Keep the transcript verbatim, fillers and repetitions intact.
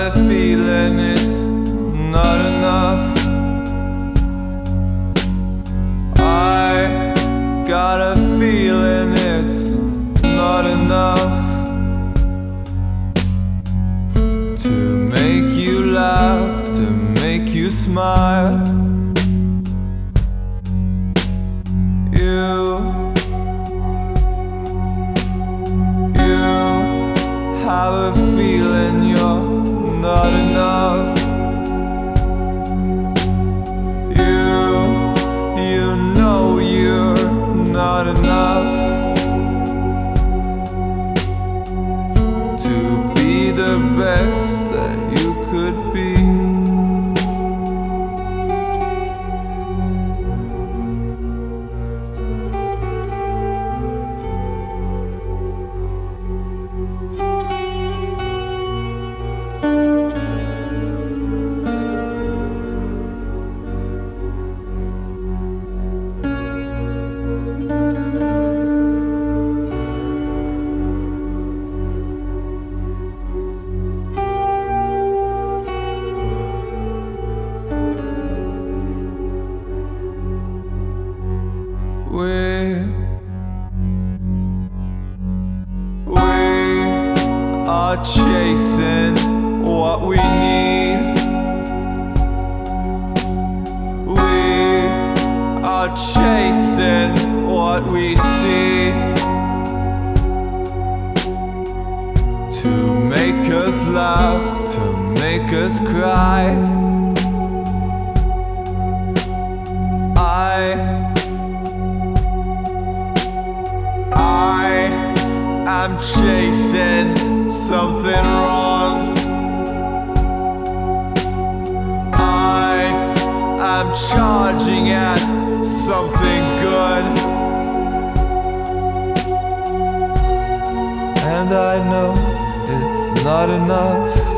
a feeling it's not enough. I got a feeling it's not enough to make you laugh, to make you smile. You, you have a feeling you're not enough. You, you know you're not enough to be the best that you could be. We, we are chasing what we need. We are chasing what we see, to make us laugh, to make us cry. I I'm chasing something wrong. I am charging at something good, and I know it's not enough.